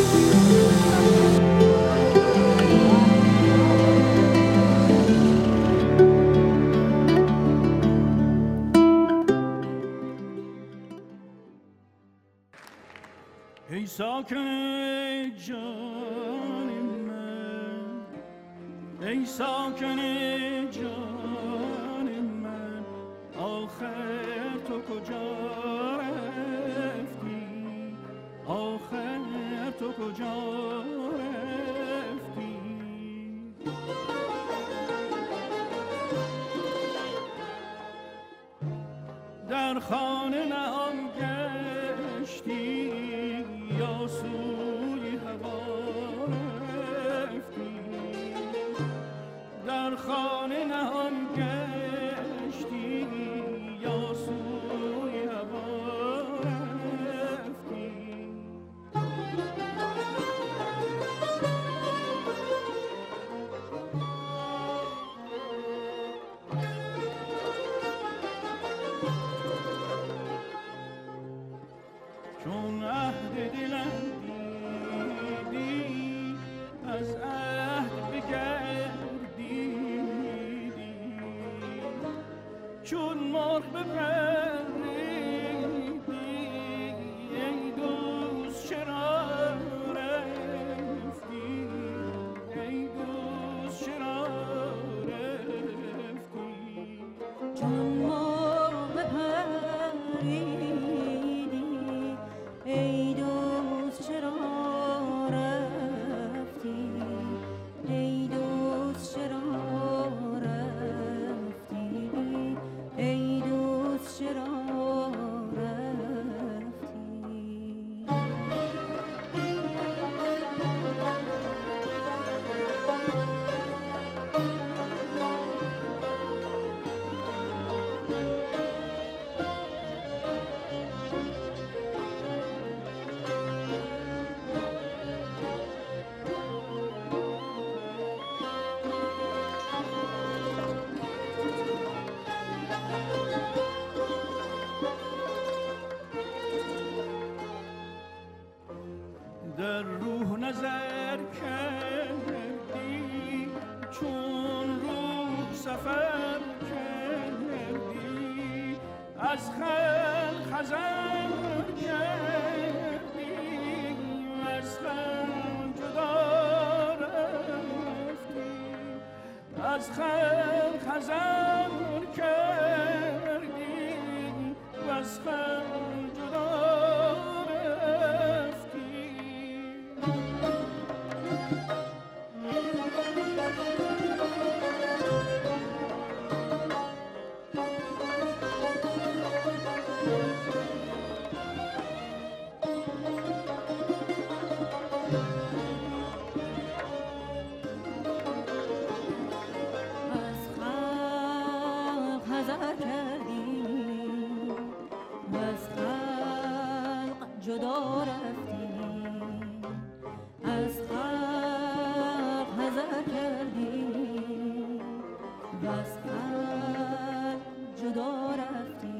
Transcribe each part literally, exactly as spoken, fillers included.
ای ساکن جان من، ای ساکن جان من، آخر تو کجا رفتی؟ آخر تو کجا رفتی؟ در خانه نهان گشتی یا سوی هوا رفتی؟ در خانه نهان گشتی یا سوی هوا رفتی؟ چون عهد دلم دیدی از عهد بگردیدی، چون مرغ بپریدی ای دوست چرا رفتی؟ ای دوست چرا رفتی؟ چون مرغ بپریدی ای دوست چرا رفتی؟ ای دوست چرا رفتی؟ ای دوست چرا در روح نظر کردی، چون روح سفر کردی، از خلق حذر کردی، از خلق جدا رفتی، از خلق حذر کردی و از خلق جدا جدا رفتی، از خلق حذر کردی و از خلق جدا رفتی.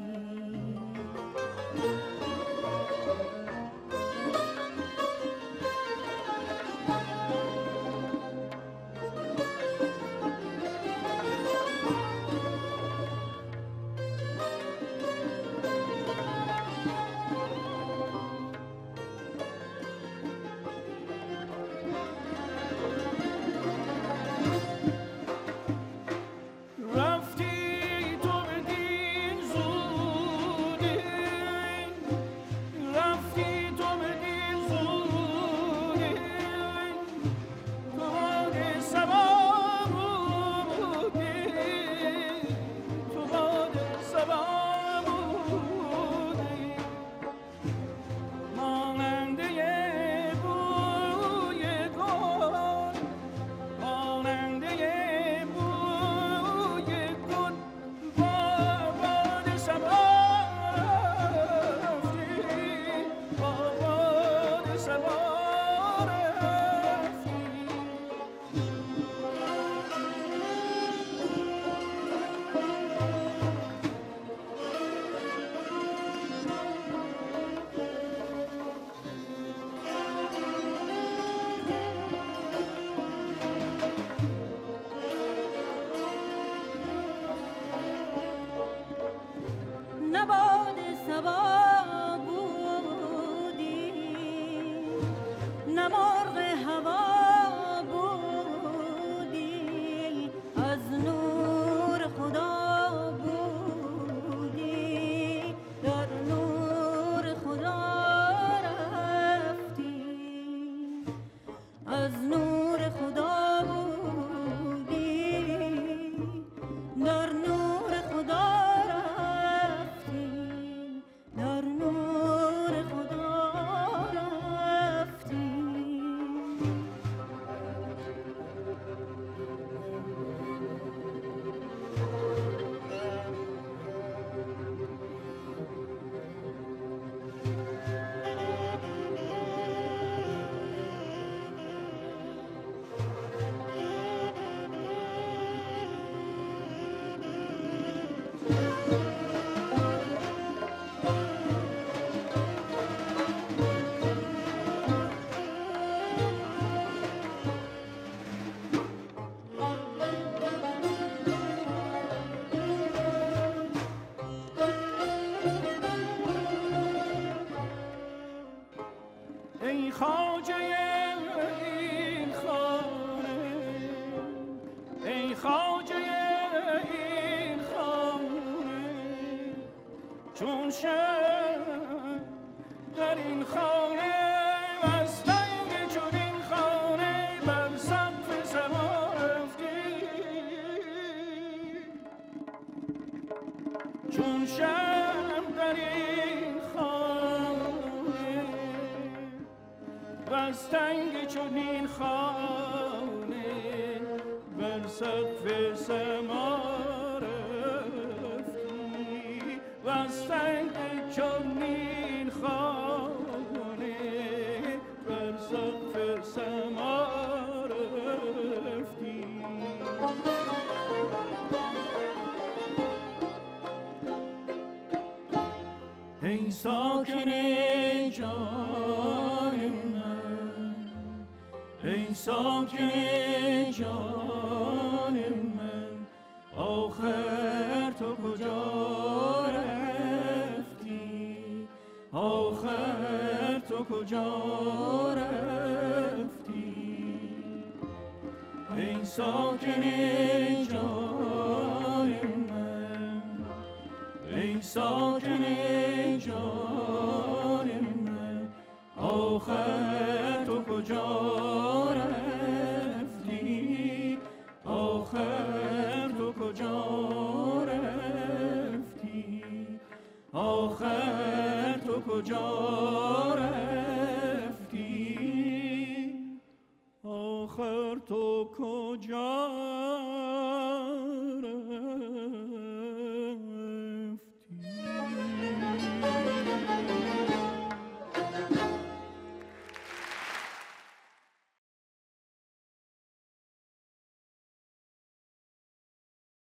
ای خواجه این خانه، ای خواجه این خانه، چون شب در این خانه از تنگ چون این خانه بر سقف سما رفتی، چون شب در این خانه از تنگ چون این خانه بر سقف سما رفتی، و از تنگ چون این خانه بر سقف سما رفتی. ای ساکن جان من، ای ساکن جان من، آخر تو کجا رفتی، آخر تو کجا رفتی. ای ساکن جان من، ای ساکن جان من، آخر تو کجا رفتی، آخر تو کجا رفتی، آخر تو کجا رفتی، آخر تو کجا